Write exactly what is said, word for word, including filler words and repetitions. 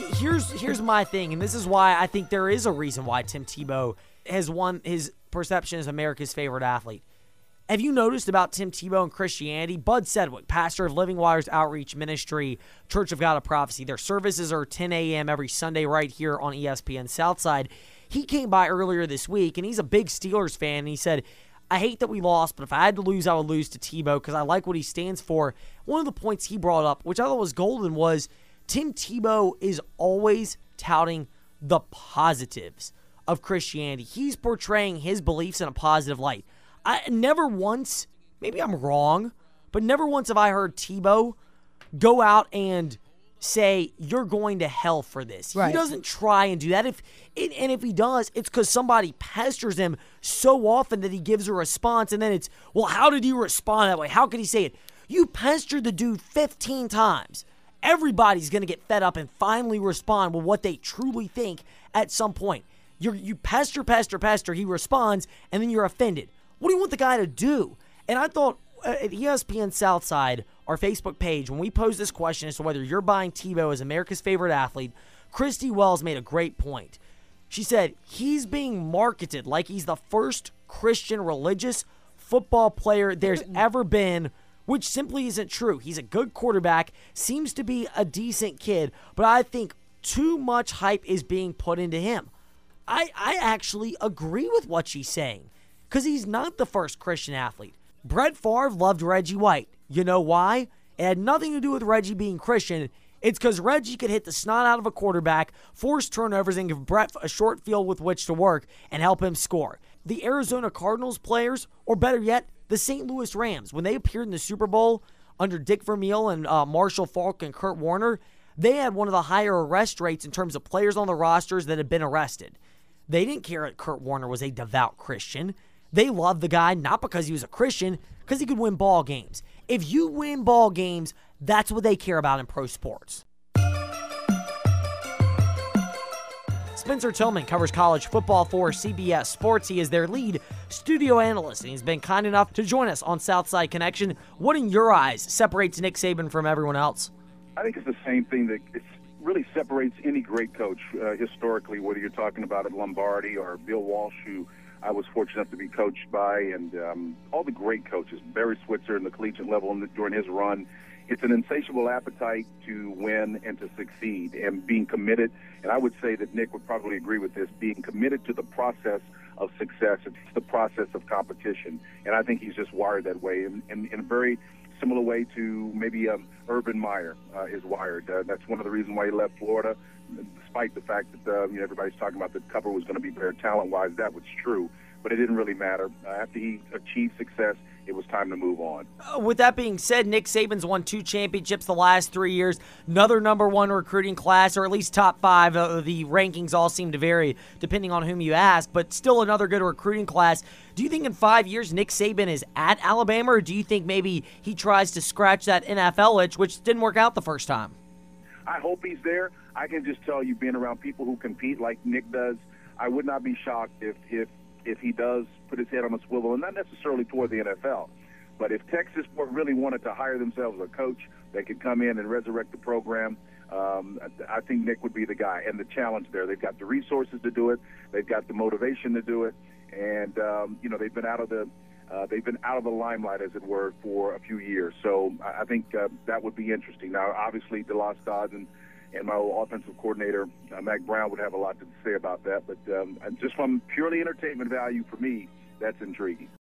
here's here's my thing, and this is why I think there is a reason why Tim Tebow has won his perception as America's favorite athlete. Have you noticed about Tim Tebow and Christianity? Bud Sedgwick, pastor of Living Waters Outreach Ministry, Church of God of Prophecy. Their services are ten a.m. every Sunday right here on E S P N Southside. He came by earlier this week, and he's a big Steelers fan, and he said, I hate that we lost, but if I had to lose, I would lose to Tebow because I like what he stands for. One of the points he brought up, which I thought was golden, was Tim Tebow is always touting the positives of Christianity. He's portraying his beliefs in a positive light. I never once, maybe I'm wrong, but never once have I heard Tebow go out and say, you're going to hell for this. Right. He doesn't try and do that. If it, And if he does, it's because somebody pesters him so often that he gives a response, and then it's, well, how did you respond that way? How could he say it? You pestered the dude fifteen times. Everybody's going to get fed up and finally respond with what they truly think at some point. You're, you pester, pester, pester, he responds, and then you're offended. What do you want the guy to do? And I thought uh, at E S P N Southside, our Facebook page, when we posed this question as to whether you're buying Tebow as America's favorite athlete, Christy Wells made a great point. She said, he's being marketed like he's the first Christian religious football player there's ever been, which simply isn't true. He's a good quarterback, seems to be a decent kid, but I think too much hype is being put into him. I, I actually agree with what she's saying, because he's not the first Christian athlete. Brett Favre loved Reggie White. You know why? It had nothing to do with Reggie being Christian. It's because Reggie could hit the snot out of a quarterback, force turnovers, and give Brett a short field with which to work and help him score. The Arizona Cardinals players, or better yet, the Saint Louis Rams, when they appeared in the Super Bowl under Dick Vermeil and uh, Marshall Faulk and Kurt Warner, they had one of the higher arrest rates in terms of players on the rosters that had been arrested. They didn't care that Kurt Warner was a devout Christian. They loved the guy not because he was a Christian, because he could win ball games. If you win ball games, that's what they care about in pro sports. Spencer Tillman covers college football for C B S Sports. He is their lead studio analyst, and he's been kind enough to join us on Southside Connection. What, in your eyes, separates Nick Saban from everyone else? I think it's the same thing that it's really separates any great coach uh, historically, whether you're talking about at Lombardi or Bill Walsh, who I was fortunate enough to be coached by, and um, all the great coaches, Barry Switzer in the collegiate level and during his run. It's an insatiable appetite to win and to succeed and being committed. And I would say that Nick would probably agree with this, being committed to the process of success. It's the process of competition. And I think he's just wired that way in, in, in a very similar way to maybe um, Urban Meyer uh, is wired. Uh, that's one of the reasons why he left Florida, despite the fact that uh, you know, everybody's talking about that Cupper was going to be better talent-wise. That was true, but it didn't really matter. Uh, after he achieved success, it was time to move on. Uh, with that being said, Nick Saban's won two championships the last three years, another number one recruiting class, or at least top five. Uh, the rankings all seem to vary depending on whom you ask, but still another good recruiting class. Do you think in five years Nick Saban is at Alabama, or do you think maybe he tries to scratch that N F L itch, which didn't work out the first time? I hope he's there. I can just tell you, being around people who compete like Nick does, I would not be shocked if if if he does put his head on a swivel, and not necessarily toward the N F L. But if Texas really wanted to hire themselves a coach that could come in and resurrect the program, um, I think Nick would be the guy. And the challenge there, they've got the resources to do it, they've got the motivation to do it, and um, you know they've been out of the uh, they've been out of the limelight, as it were, for a few years. So I think uh, that would be interesting. Now, obviously, DeLoss Dodds and And my old offensive coordinator, uh, Mac Brown, would have a lot to say about that. But um, just from purely entertainment value for me, that's intriguing.